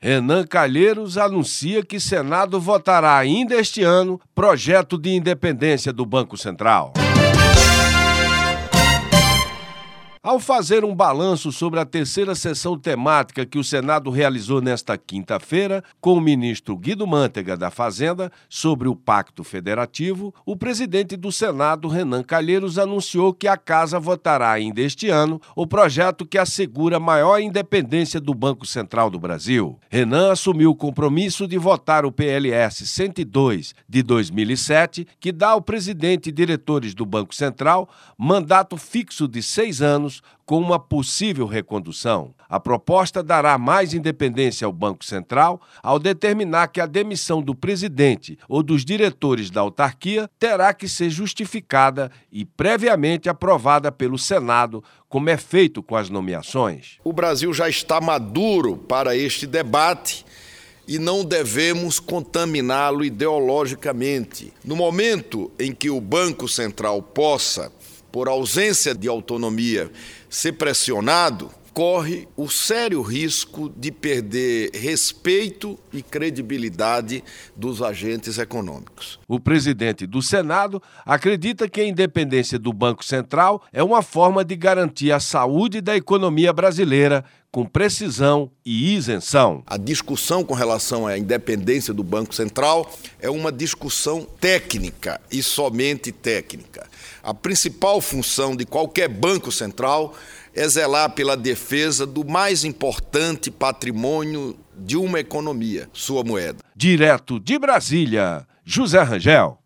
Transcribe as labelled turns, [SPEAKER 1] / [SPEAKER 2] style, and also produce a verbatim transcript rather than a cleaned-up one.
[SPEAKER 1] Renan Calheiros anuncia que Senado votará ainda este ano projeto de independência do Banco Central. Ao fazer um balanço sobre a terceira sessão temática que o Senado realizou nesta quinta-feira, com o ministro Guido Mantega da Fazenda, sobre o Pacto Federativo, o presidente do Senado, Renan Calheiros, anunciou que a Casa votará ainda este ano o projeto que assegura maior independência do Banco Central do Brasil. Renan assumiu o compromisso de votar o P L S cento e dois de dois mil e sete, que dá ao presidente e diretores do Banco Central mandato fixo de seis anos com uma possível recondução. A proposta dará mais independência ao Banco Central ao determinar que a demissão do presidente ou dos diretores da autarquia terá que ser justificada e previamente aprovada pelo Senado, como é feito com as nomeações.
[SPEAKER 2] O Brasil já está maduro para este debate e não devemos contaminá-lo ideologicamente. No momento em que o Banco Central possa, por ausência de autonomia, ser pressionado, corre o sério risco de perder respeito e credibilidade dos agentes econômicos.
[SPEAKER 1] O presidente do Senado acredita que a independência do Banco Central é uma forma de garantir a saúde da economia brasileira com precisão e isenção.
[SPEAKER 2] A discussão com relação à independência do Banco Central é uma discussão técnica e somente técnica. A principal função de qualquer banco central é zelar pela defesa do mais importante patrimônio de uma economia, sua moeda.
[SPEAKER 1] Direto de Brasília, José Rangel.